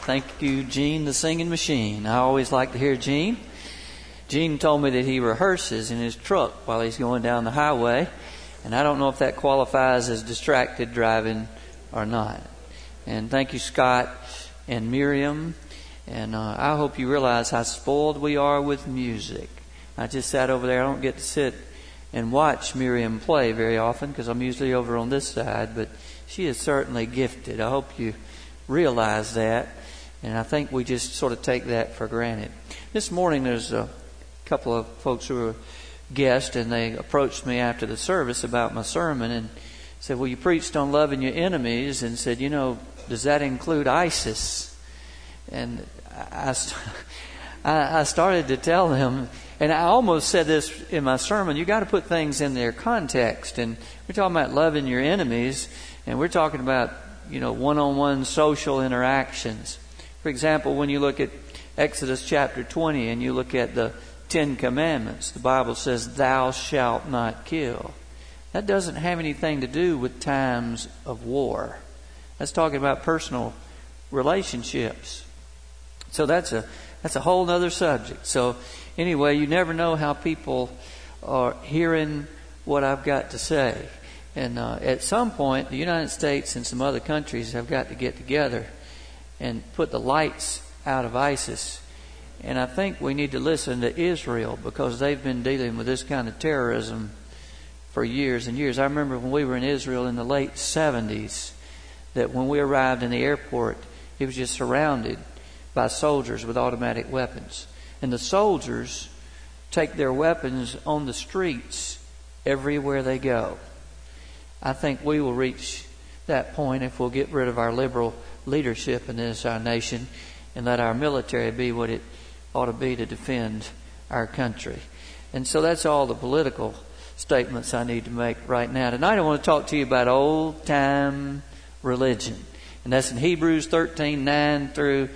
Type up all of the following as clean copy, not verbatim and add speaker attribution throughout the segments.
Speaker 1: Thank you, Gene, the singing machine. I always like to hear Gene. Gene told me that he rehearses in his truck while he's going down the highway, and I don't know if that qualifies as distracted driving or not. And thank you, Scott and Miriam. And I hope you realize how spoiled we are with music. I just sat over there. I don't get to sit and watch Miriam play very often because I'm usually over on this side, but she is certainly gifted. I hope you realize that. And I think we just sort of take that for granted. This morning there's a couple of folks who were guests, and they approached me after the service about my sermon and said, well, you preached on loving your enemies, and said, you know, does that include ISIS? And I started to tell them, and I almost said this in my sermon, you got to put things in their context. And we're talking about loving your enemies, and we're talking about, you know, one-on-one social interactions. For example, when you look at Exodus chapter 20 and you look at the 10 Commandments, the Bible says, thou shalt not kill. That doesn't have anything to do with times of war. That's talking about personal relationships. So that's a whole other subject. So anyway, you never know how people are hearing what I've got to say. And at some point, the United States and some other countries have got to get together and put the lights out of ISIS. And I think we need to listen to Israel, because they've been dealing with this kind of terrorism for years and years. I remember when we were in Israel in the late 70s, that when we arrived in the airport, it was just surrounded by soldiers with automatic weapons. And the soldiers take their weapons on the streets everywhere they go. I think we will reach that point if we'll get rid of our liberal leadership in this, our nation, and let our military be what it ought to be to defend our country. And so that's all the political statements I need to make right now. Tonight I want to talk to you about old-time religion. And that's in Hebrews 13, 9 through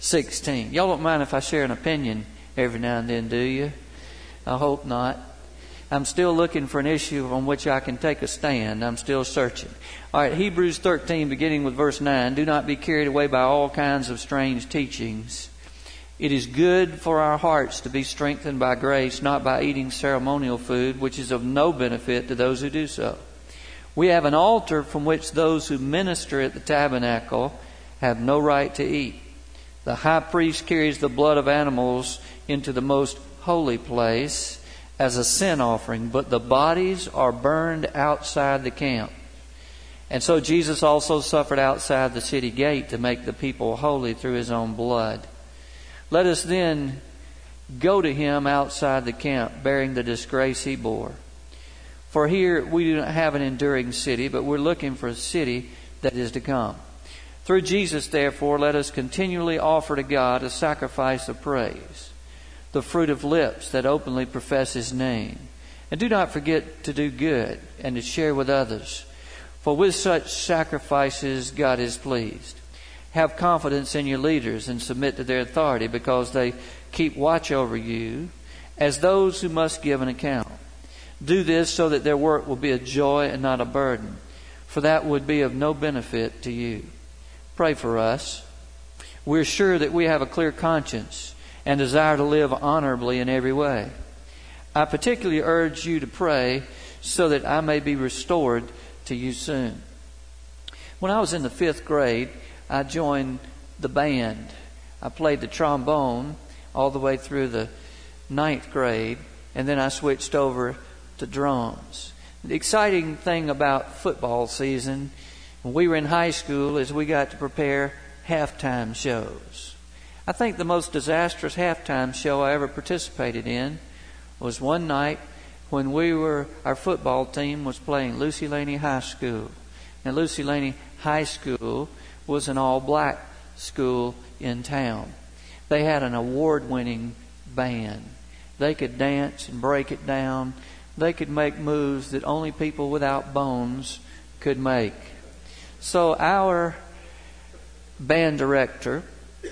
Speaker 1: 16. Y'all don't mind if I share an opinion every now and then, do you? I hope not. I'm still looking for an issue on which I can take a stand. I'm still searching. All right, Hebrews 13, beginning with verse 9. Do not be carried away by all kinds of strange teachings. It is good for our hearts to be strengthened by grace, not by eating ceremonial food, which is of no benefit to those who do so. We have an altar from which those who minister at the tabernacle have no right to eat. The high priest carries the blood of animals into the most holy place as a sin offering, but the bodies are burned outside the camp. And so Jesus also suffered outside the city gate to make the people holy through his own blood. Let us then go to him outside the camp, bearing the disgrace he bore. For here we do not have an enduring city, but we're looking for a city that is to come. Through Jesus, therefore, let us continually offer to God a sacrifice of praise, the fruit of lips that openly profess his name. And do not forget to do good and to share with others, for with such sacrifices God is pleased. Have confidence in your leaders and submit to their authority, because they keep watch over you as those who must give an account. Do this so that their work will be a joy and not a burden, for that would be of no benefit to you. Pray for us. We're sure that we have a clear conscience and desire to live honorably in every way. I particularly urge you to pray so that I may be restored to you soon. When I was in the 5th grade, I joined the band. I played the trombone all the way through the 9th grade, and then I switched over to drums. The exciting thing about football season when we were in high school is we got to prepare halftime shows. I think the most disastrous halftime show I ever participated in was one night when our football team was playing Lucy Laney High School. Now, Lucy Laney High School was an all-black school in town. They had an award-winning band. They could dance and break it down. They could make moves that only people without bones could make. So our band director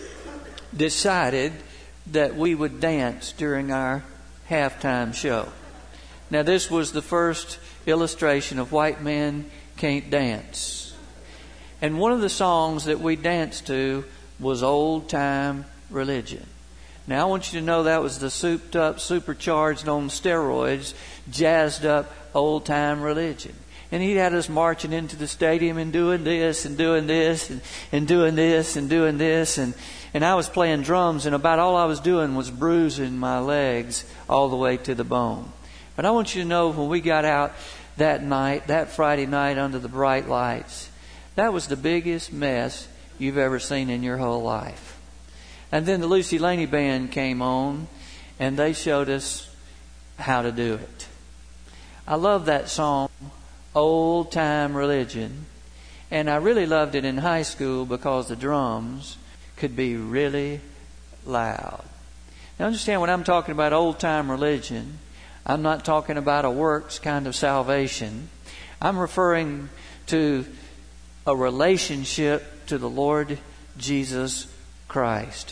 Speaker 1: decided that we would dance during our halftime show. Now, this was the first illustration of white men can't dance. And one of the songs that we danced to was old-time religion. Now, I want you to know that was the souped-up, supercharged on steroids, jazzed-up old-time religion. And he had us marching into the stadium and doing this and doing this and doing this and doing this. And I was playing drums, and about all I was doing was bruising my legs all the way to the bone. But I want you to know, when we got out that night, that Friday night under the bright lights, that was the biggest mess you've ever seen in your whole life. And then the Lucy Laney Band came on, and they showed us how to do it. I love that song, Old Time Religion. And I really loved it in high school because the drums could be really loud. Now understand, when I'm talking about old time religion, I'm not talking about a works kind of salvation. I'm referring to a relationship to the Lord Jesus Christ.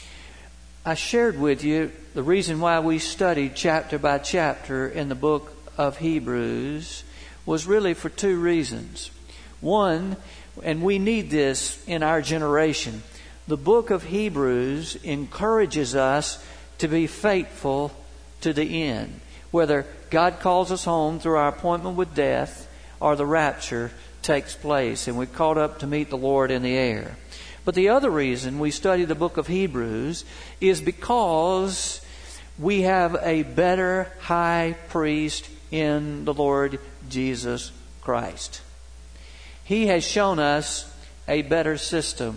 Speaker 1: I shared with you the reason why we studied chapter by chapter in the book of Hebrews was really for two reasons. One, and we need this in our generation, the book of Hebrews encourages us to be faithful to the end. Whether God calls us home through our appointment with death or the rapture takes place and we're caught up to meet the Lord in the air. But the other reason we study the book of Hebrews is because we have a better high priest in the Lord Jesus Christ. He has shown us a better system.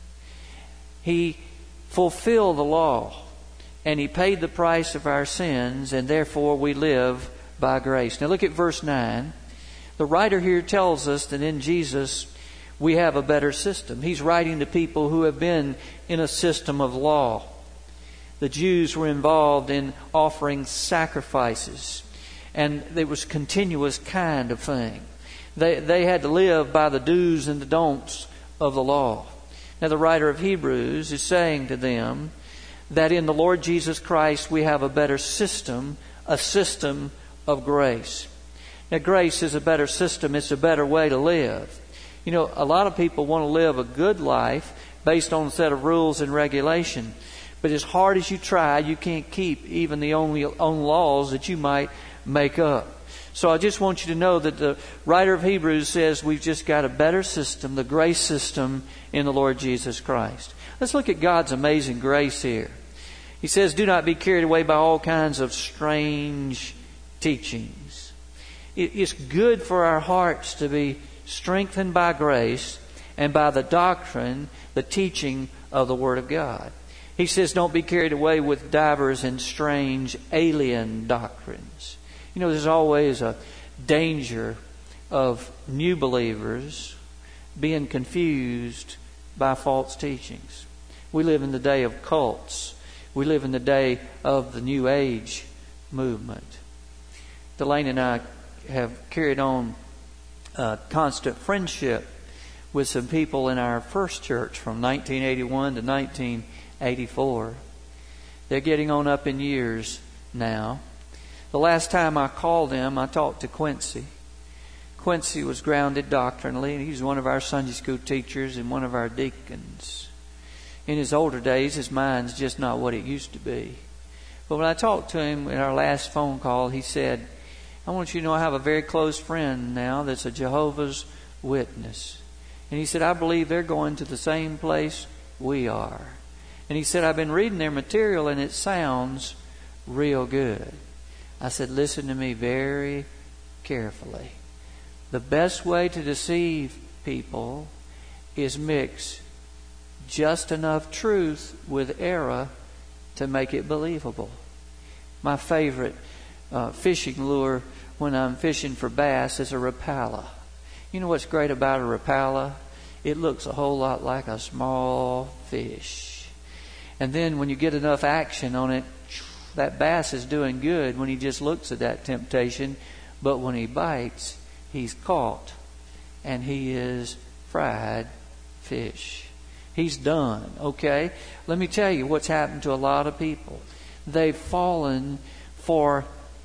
Speaker 1: He fulfilled the law, and He paid the price of our sins, and therefore we live by grace. Now look at verse 9. The writer here tells us that in Jesus we have a better system. He's writing to people who have been in a system of law. The Jews were involved in offering sacrifices, and it was a continuous kind of thing. They had to live by the do's and the don'ts of the law. Now the writer of Hebrews is saying to them that in the Lord Jesus Christ we have a better system, a system of grace. Now grace is a better system. It's a better way to live. You know, a lot of people want to live a good life based on a set of rules and regulation. But as hard as you try, you can't keep even the own laws that you might make up. So I just want you to know that the writer of Hebrews says we've just got a better system, the grace system in the Lord Jesus Christ. Let's look at God's amazing grace here. He says, do not be carried away by all kinds of strange teachings. It's good for our hearts to be strengthened by grace and by the doctrine, the teaching of the Word of God. He says, don't be carried away with divers and strange alien doctrines. You know, there's always a danger of new believers being confused by false teachings. We live in the day of cults. We live in the day of the New Age movement. Delaney and I have carried on constant friendship with some people in our first church from 1981 to 1984. They're getting on up in years now. The last time I called them, I talked to Quincy. Quincy was grounded doctrinally, and he's one of our Sunday school teachers and one of our deacons. In his older days, his mind's just not what it used to be. But when I talked to him in our last phone call, he said, I want you to know I have a very close friend now that's a Jehovah's Witness. And he said, I believe they're going to the same place we are. And he said, I've been reading their material and it sounds real good. I said, listen to me very carefully. The best way to deceive people is mix just enough truth with error to make it believable. My favorite fishing lure when I'm fishing for bass is a Rapala. You know what's great about a Rapala? It looks a whole lot like a small fish. And then when you get enough action on it, that bass is doing good when he just looks at that temptation. But when he bites, he's caught. And he is fried fish. He's done, okay? Let me tell you what's happened to a lot of people. They've fallen for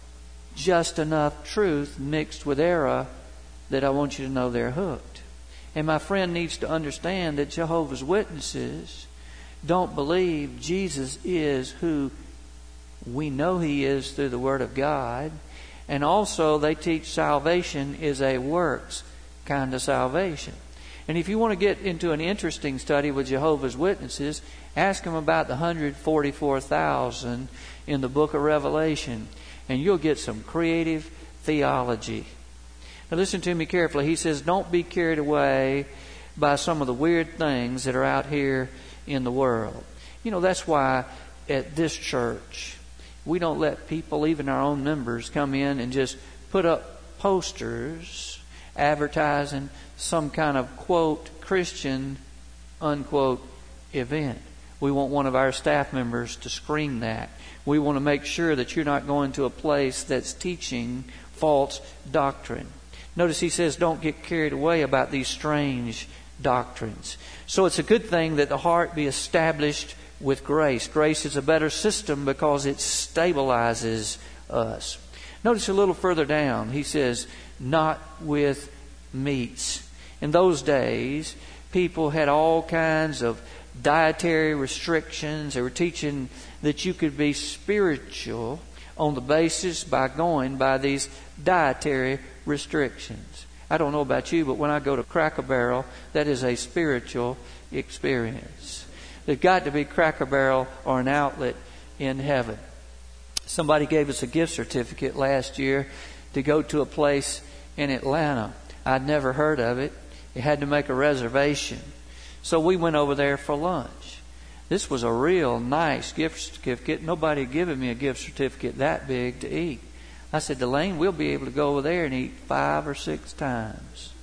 Speaker 1: just enough truth mixed with error that I want you to know they're hooked. And my friend needs to understand that Jehovah's Witnesses don't believe Jesus is who we know He is through the Word of God. And also they teach salvation is a works kind of salvation. And if you want to get into an interesting study with Jehovah's Witnesses, ask them about the 144,000 in the book of Revelation, and you'll get some creative theology. Now listen to me carefully. He says, don't be carried away by some of the weird things that are out here in the world. You know, that's why at this church, we don't let people, even our own members, come in and just put up posters advertising some kind of, quote, Christian, unquote, event. We want one of our staff members to screen that. We want to make sure that you're not going to a place that's teaching false doctrine. Notice he says, don't get carried away about these strange doctrines. So it's a good thing that the heart be established with grace. Grace is a better system because it stabilizes us. Notice a little further down, he says, not with meats. In those days, people had all kinds of dietary restrictions. They were teaching that you could be spiritual on the basis by going by these dietary restrictions. I don't know about you, but when I go to Cracker Barrel, that is a spiritual experience. There's got to be Cracker Barrel or an outlet in heaven. Somebody gave us a gift certificate last year to go to a place in Atlanta. I'd never heard of it. You had to make a reservation. So we went over there for lunch. This was a real nice gift certificate. Nobody had given me a gift certificate that big to eat. I said, Delane, we'll be able to go over there and eat 5 or 6 times.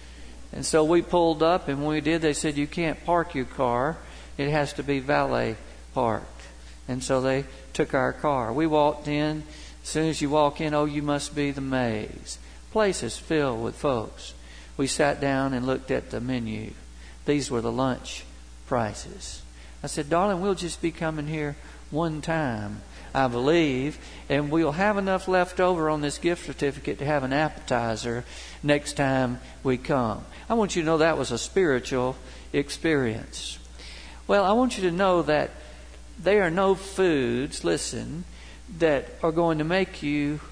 Speaker 1: And so we pulled up, and when we did, they said, you can't park your car. It has to be valet parked. And so they took our car. We walked in. As soon as you walk in, oh, you must be the Mays. Place is filled with folks. We sat down and looked at the menu. These were the lunch prices. I said, darling, we'll just be coming here one time, I believe, and we'll have enough left over on this gift certificate to have an appetizer next time we come. I want you to know that was a spiritual experience. Well, I want you to know that there are no foods, listen, that are going to make you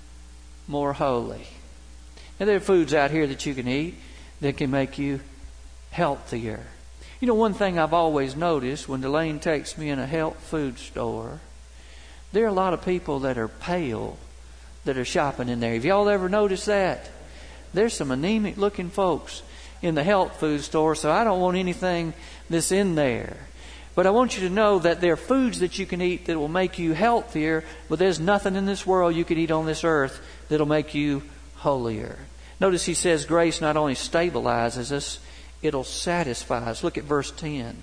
Speaker 1: more holy. Now, there are foods out here that you can eat that can make you healthier. You know, one thing I've always noticed when Delane takes me in a health food store, there are a lot of people that are pale that are shopping in there. Have y'all ever noticed that? There's some anemic looking folks in the health food store, so I don't want anything that's in there. But I want you to know that there are foods that you can eat that will make you healthier, but there's nothing in this world you can eat on this earth that'll make you holier. Notice he says grace not only stabilizes us, it'll satisfy us. Look at verse 10.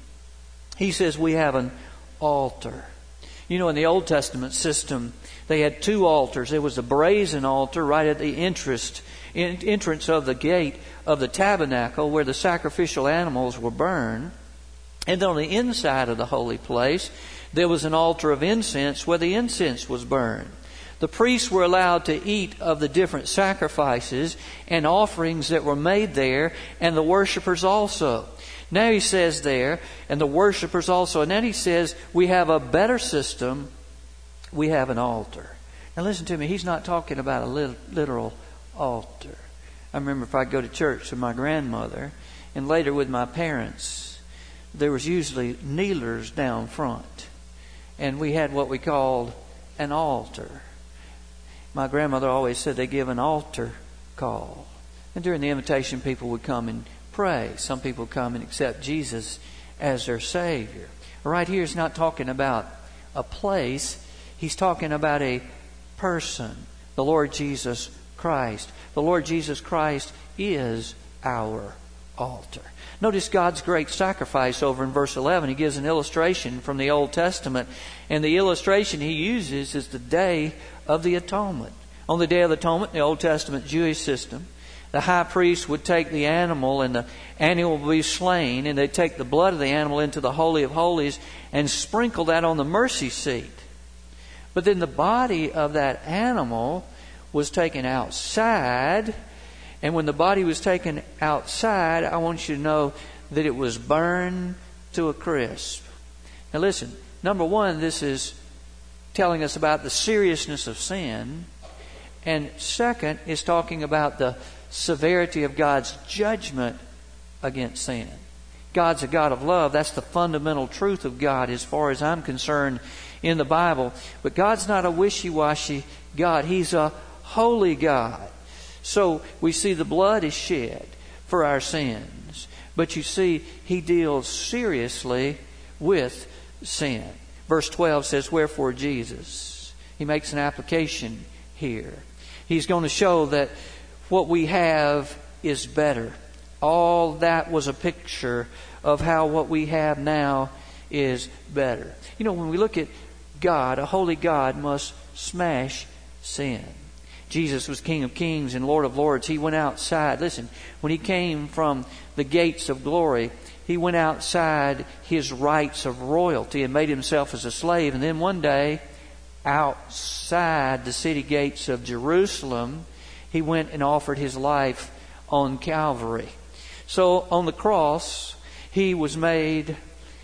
Speaker 1: He says we have an altar. You know, in the Old Testament system, they had 2 altars. There was a brazen altar right at the entrance of the gate of the tabernacle where the sacrificial animals were burned. And then on the inside of the holy place, there was an altar of incense where the incense was burned. The priests were allowed to eat of the different sacrifices and offerings that were made there, and the worshipers also. Now he says there, and the worshipers also. And then he says, we have a better system. We have an altar. Now listen to me. He's not talking about a literal altar. I remember if I go to church with my grandmother and later with my parents, there was usually kneelers down front. And we had what we called an altar. My grandmother always said they give an altar call. And during the invitation, people would come and pray. Some people come and accept Jesus as their Savior. Right here, he's not talking about a place. He's talking about a person, the Lord Jesus Christ. The Lord Jesus Christ is our altar. Notice God's great sacrifice over in verse 11. He gives an illustration from the Old Testament. And the illustration he uses is the Day of the Atonement. On the Day of the Atonement, in the Old Testament Jewish system, the high priest would take the animal and the animal would be slain, and they'd take the blood of the animal into the Holy of Holies and sprinkle that on the mercy seat. But then the body of that animal was taken outside. And when the body was taken outside, I want you to know that it was burned to a crisp. Now listen, number one, this is telling us about the seriousness of sin. And second, is talking about the severity of God's judgment against sin. God's a God of love. That's the fundamental truth of God as far as I'm concerned in the Bible. But God's not a wishy-washy God. He's a holy God. So we see the blood is shed for our sins. But you see, He deals seriously with sin. Verse 12 says, wherefore Jesus. He makes an application here. He's going to show that what we have is better. All that was a picture of how what we have now is better. You know, when we look at God, a holy God must smash sin. Jesus was King of Kings and Lord of Lords. He went outside. Listen, when He came from the gates of glory, He went outside His rights of royalty and made Himself as a slave. And then one day, outside the city gates of Jerusalem, He went and offered His life on Calvary. So on the cross, He was made,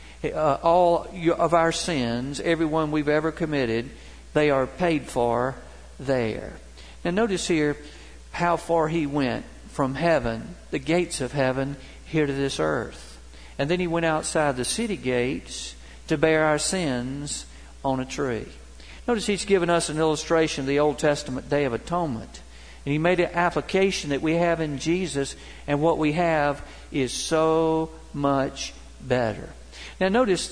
Speaker 1: all of our sins, every one we've ever committed, they are paid for there. Now notice here how far He went from heaven, the gates of heaven, here to this earth. And then He went outside the city gates to bear our sins on a tree. Notice He's given us an illustration of the Old Testament Day of Atonement. And He made an application that we have in Jesus, and what we have is so much better. Now notice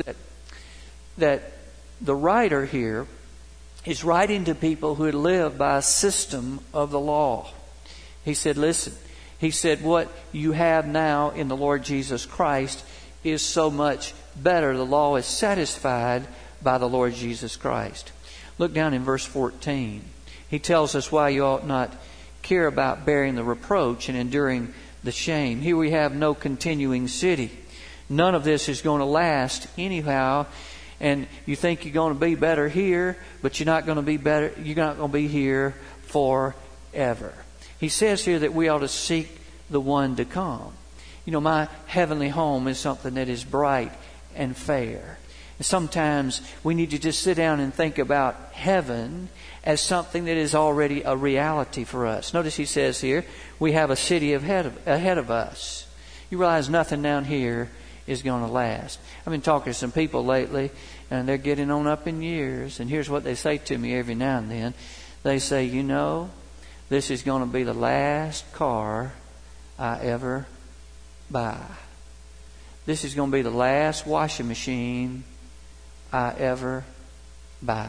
Speaker 1: that the writer here is writing to people who had lived by a system of the law. He said, listen, He said, what you have now in the Lord Jesus Christ is so much better. The law is satisfied by the Lord Jesus Christ. Look down in verse 14. He tells us why you ought not care about bearing the reproach and enduring the shame. Here we have no continuing city. None of this is going to last anyhow. And you think you're going to be better here, but you're not going to be better. You're not going to be here forever. He says here that we ought to seek the one to come. You know, my heavenly home is something that is bright and fair. And sometimes we need to just sit down and think about heaven as something that is already a reality for us. Notice he says here, we have a city ahead of us. You realize nothing down here is going to last. I've been talking to some people lately, and they're getting on up in years. And here's what they say to me every now and then. They say, you know, this is going to be the last car I ever buy. This is going to be the last washing machine I ever buy.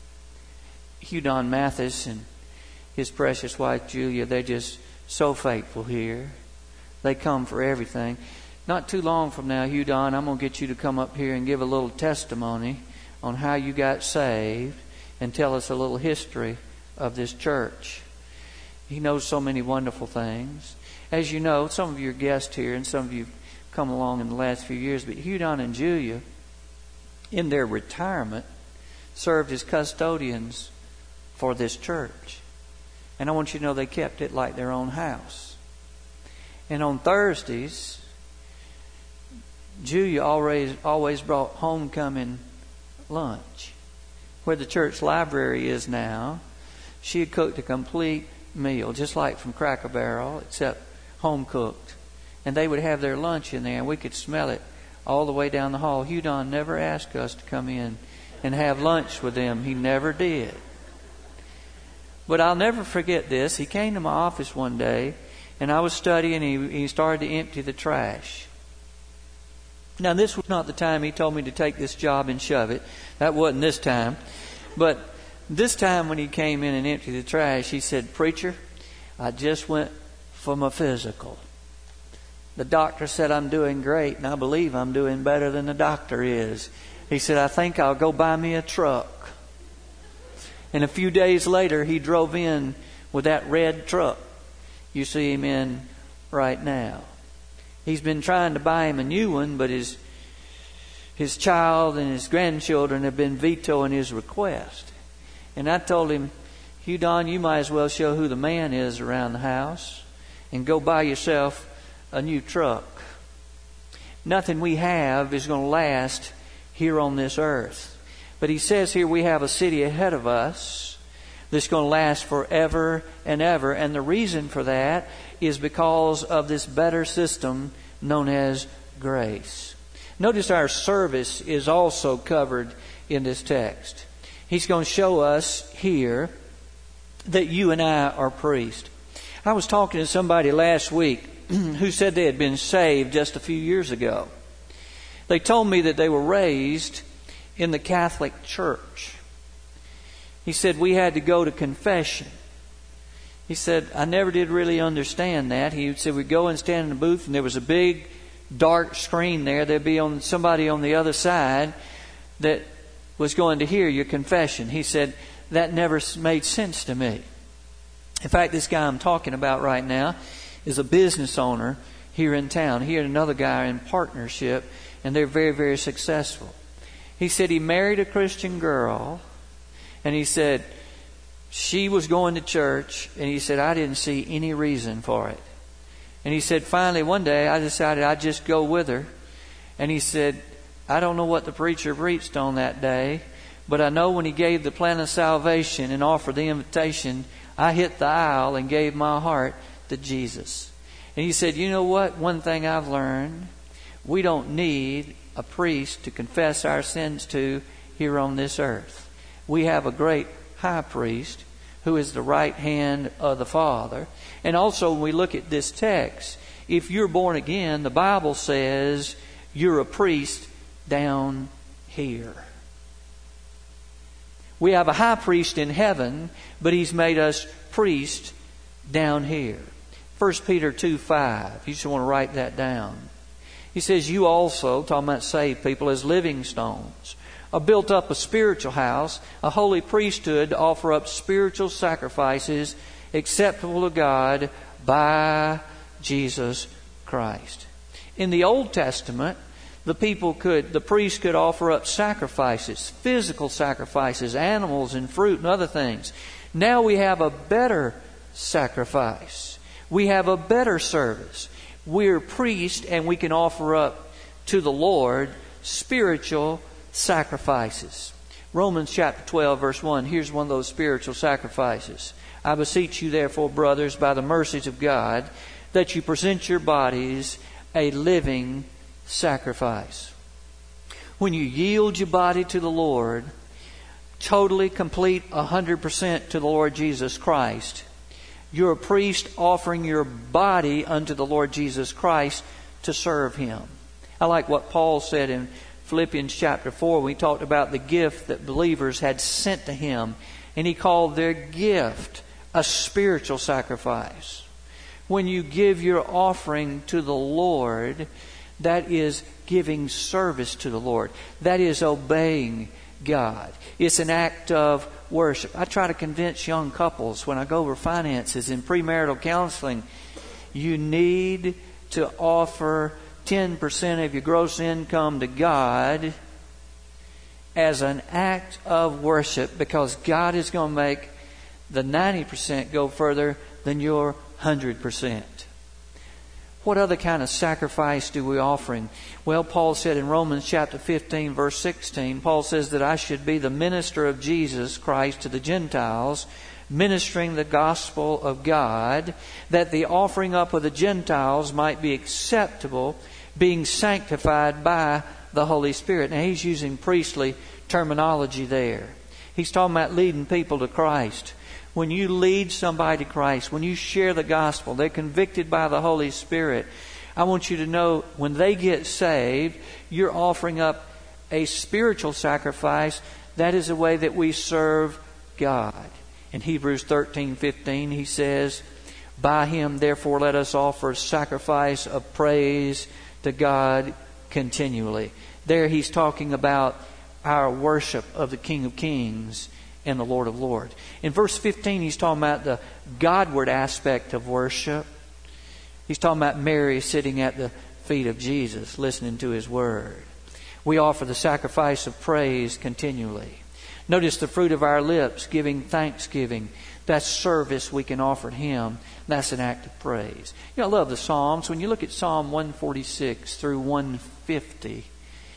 Speaker 1: Hugh Don Mathis and his precious wife Julia, they're just so faithful here. They come for everything. Not too long from now, Hugh Don, I'm going to get you to come up here and give a little testimony on how you got saved and tell us a little history of this church. He knows so many wonderful things. As you know, some of your guests here and some of you have come along in the last few years, but Hugh Don and Julia, in their retirement, served as custodians for this church. And I want you to know they kept it like their own house. And on Thursdays, Julia always brought homecoming lunch. Where the church library is now, she had cooked a complete meal, just like from Cracker Barrel, except home cooked. And they would have their lunch in there, and we could smell it all the way down the hall. Hugh Don never asked us to come in and have lunch with them. He never did. But I'll never forget this. He came to my office one day, and I was studying, and he started to empty the trash. Now, this was not the time he told me to take this job and shove it. That wasn't this time. But this time when he came in and emptied the trash, he said, "Preacher, I just went for my physical. The doctor said I'm doing great, and I believe I'm doing better than the doctor is." He said, "I think I'll go buy me a truck." And a few days later, he drove in with that red truck you see him in right now. He's been trying to buy him a new one, but his child and his grandchildren have been vetoing his request. And I told him, "Hugh Don, you might as well show who the man is around the house and go buy yourself a new truck. Nothing we have is going to last here on this earth. But he says here we have a city ahead of us that's going to last forever and ever. And the reason for that is because of this better system known as grace. Notice our service is also covered in this text. He's going to show us here that you and I are priests. I was talking to somebody last week who said they had been saved just a few years ago. They told me that they were raised in the Catholic Church. He said, we had to go to confession. He said, I never did really understand that. He said, we'd go and stand in the booth and there was a big dark screen there. There'd be somebody on the other side that was going to hear your confession. He said, that never made sense to me. In fact, this guy I'm talking about right now is a business owner here in town. He and another guy are in partnership, and they're very, very successful. He said he married a Christian girl, and he said she was going to church, and he said I didn't see any reason for it. And he said finally one day I decided I'd just go with her. And he said, I don't know what the preacher preached on that day, but I know when he gave the plan of salvation and offered the invitation, I hit the aisle and gave my heart to Jesus. And he said, you know what? One thing I've learned, we don't need a priest to confess our sins to here on this earth. We have a great high priest who is the right hand of the Father. And also when we look at this text, if you're born again, the Bible says you're a priest down here. We have a high priest in heaven, but he's made us priests down here. 1 Peter 2:5. You just want to write that down. He says, you also, talking about saved people, as living stones, are built up a spiritual house, a holy priesthood to offer up spiritual sacrifices acceptable to God by Jesus Christ. In the Old Testament, the priests could offer up sacrifices, physical sacrifices, animals and fruit and other things. Now we have a better sacrifice. We have a better service. We're priests and we can offer up to the Lord spiritual sacrifices. Romans chapter 12 verse 1. Here's one of those spiritual sacrifices. I beseech you therefore, brothers, by the mercies of God, that you present your bodies a living sacrifice. When you yield your body to the Lord, totally complete 100% to the Lord Jesus Christ, you're a priest offering your body unto the Lord Jesus Christ to serve Him. I like what Paul said in Philippians chapter 4 when he talked about the gift that believers had sent to him. And he called their gift a spiritual sacrifice. When you give your offering to the Lord, that is giving service to the Lord. That is obeying God. It's an act of worship. I try to convince young couples when I go over finances in premarital counseling, you need to offer 10% of your gross income to God as an act of worship, because God is going to make the 90% go further than your 100%. What other kind of sacrifice do we offering? Well, Paul said in Romans chapter 15 verse 16, Paul says that I should be the minister of Jesus Christ to the Gentiles, ministering the gospel of God, that the offering up of the Gentiles might be acceptable, being sanctified by the Holy Spirit. Now he's using priestly terminology there. He's talking about leading people to Christ. When you lead somebody to Christ, when you share the gospel, they're convicted by the Holy Spirit. I want you to know when they get saved, you're offering up a spiritual sacrifice. That is the way that we serve God. In Hebrews 13:15, he says, by Him, therefore, let us offer sacrifice of praise to God continually. There he's talking about our worship of the King of Kings and the Lord of Lords. In verse 15, he's talking about the Godward aspect of worship. He's talking about Mary sitting at the feet of Jesus, listening to His Word. We offer the sacrifice of praise continually. Notice the fruit of our lips, giving thanksgiving. That's service we can offer to Him. That's an act of praise. You know, I love the Psalms. When you look at Psalm 146 through 150,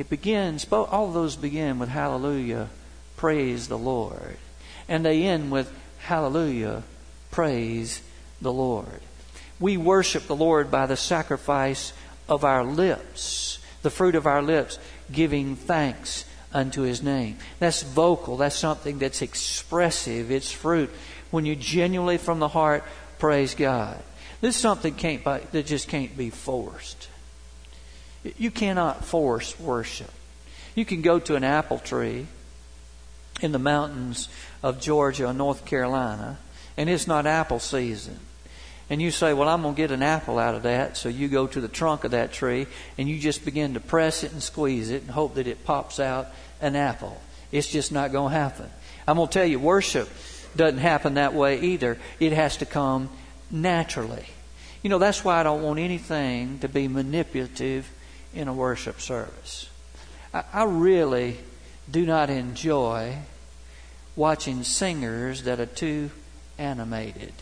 Speaker 1: all of those begin with hallelujah, praise the Lord. And they end with hallelujah, praise the Lord. We worship the Lord by the sacrifice of our lips, the fruit of our lips, giving thanks unto His name. That's vocal. That's something that's expressive. It's fruit. When you genuinely from the heart praise God. This is something that just can't be forced. You cannot force worship. You can go to an apple tree in the mountains of Georgia or North Carolina, and it's not apple season. And you say, well, I'm going to get an apple out of that. So you go to the trunk of that tree and you just begin to press it and squeeze it and hope that it pops out an apple. It's just not going to happen. I'm going to tell you, worship doesn't happen that way either. It has to come naturally. You know, that's why I don't want anything to be manipulative in a worship service. I really do not enjoy watching singers that are too animated.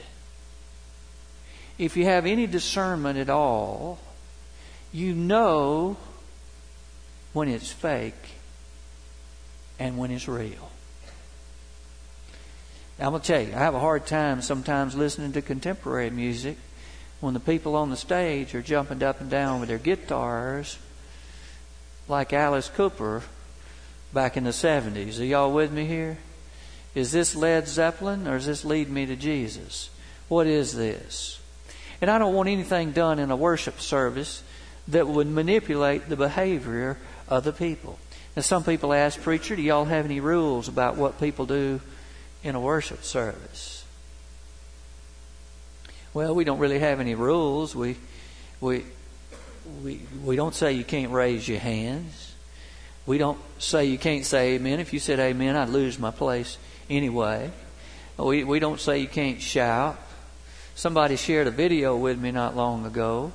Speaker 1: If you have any discernment at all, you know when it's fake and when it's real. Now, I'm going to tell you, I have a hard time sometimes listening to contemporary music when the people on the stage are jumping up and down with their guitars like Alice Cooper back in the 70s. Are y'all with me here? Is this Led Zeppelin or does this lead me to Jesus? What is this? And I don't want anything done in a worship service that would manipulate the behavior of the people. And some people ask, preacher, do y'all have any rules about what people do in a worship service? Well, we don't really have any rules. We don't say you can't raise your hands. We don't say you can't say amen. If you said amen, I'd lose my place anyway. We don't say you can't shout. Somebody shared a video with me not long ago.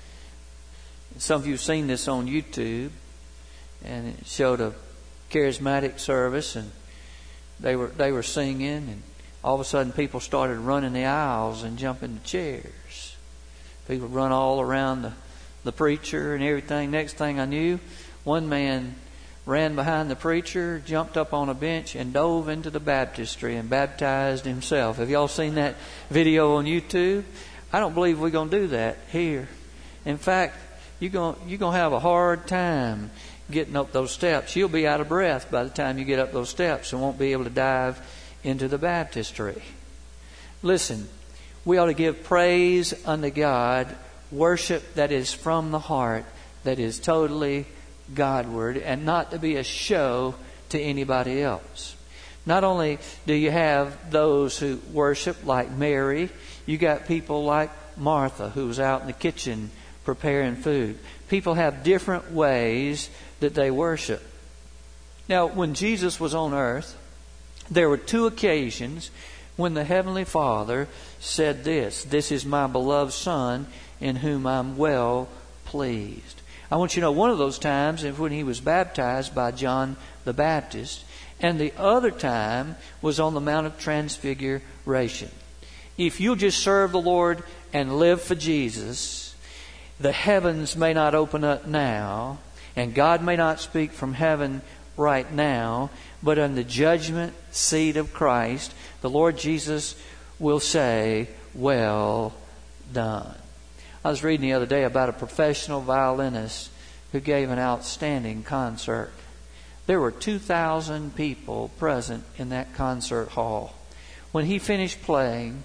Speaker 1: Some of you have seen this on YouTube. And it showed a charismatic service, and they were singing, and all of a sudden people started running the aisles and jumping the chairs. People run all around the preacher and everything. Next thing I knew, one man ran behind the preacher, jumped up on a bench, and dove into the baptistry and baptized himself. Have y'all seen that video on YouTube? I don't believe we're going to do that here. In fact, you're going to have a hard time getting up those steps. You'll be out of breath by the time you get up those steps and won't be able to dive into the baptistry. Listen, we ought to give praise unto God, worship that is from the heart, that is totally Godward, and not to be a show to anybody else. Not only do you have those who worship like Mary, you got people like Martha who's out in the kitchen preparing food. People have different ways that they worship. Now, when Jesus was on earth, there were 2 occasions when the Heavenly Father said this is my beloved Son in whom I'm well pleased. I want you to know one of those times is when He was baptized by John the Baptist, and the other time was on the Mount of Transfiguration. If you'll just serve the Lord and live for Jesus, the heavens may not open up now, and God may not speak from heaven right now, but on the judgment seat of Christ, the Lord Jesus will say, well done. I was reading the other day about a professional violinist who gave an outstanding concert. There were 2,000 people present in that concert hall. When he finished playing,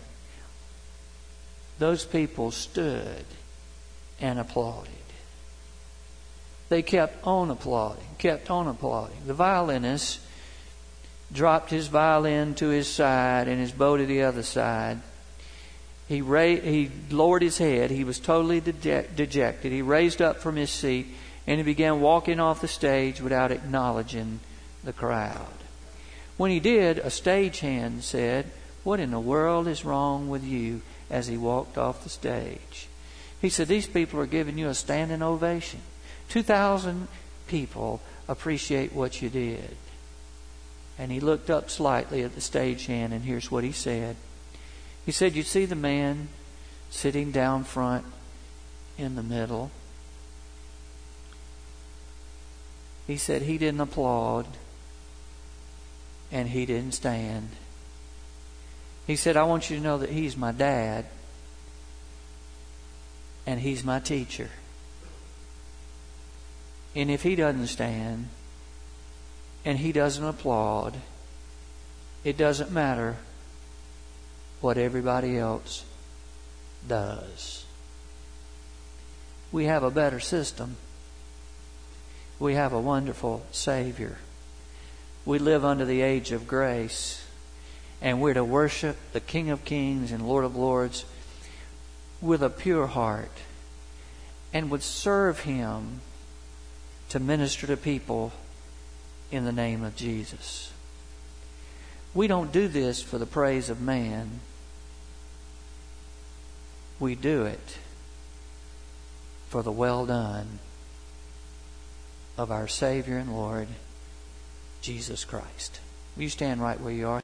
Speaker 1: those people stood and applauded. They kept on applauding, kept on applauding. The violinist dropped his violin to his side and his bow to the other side. He lowered his head. He was totally dejected. He raised up from his seat and he began walking off the stage without acknowledging the crowd. When he did, a stagehand said, "What in the world is wrong with you?" as he walked off the stage. He said, "These people are giving you a standing ovation. 2,000 people appreciate what you did." And he looked up slightly at the stagehand, and here's what he said. He said, "You see the man sitting down front in the middle? He said he didn't applaud and he didn't stand. He said, I want you to know that he's my dad and he's my teacher. And if he doesn't stand and he doesn't applaud, it doesn't matter what everybody else does. We have a better system. We have a wonderful Savior. We live under the age of grace, and we're to worship the King of Kings and Lord of Lords with a pure heart, and would serve Him to minister to people in the name of Jesus. We don't do this for the praise of man. We do it for the well done of our Savior and Lord, Jesus Christ. Will you stand right where you are?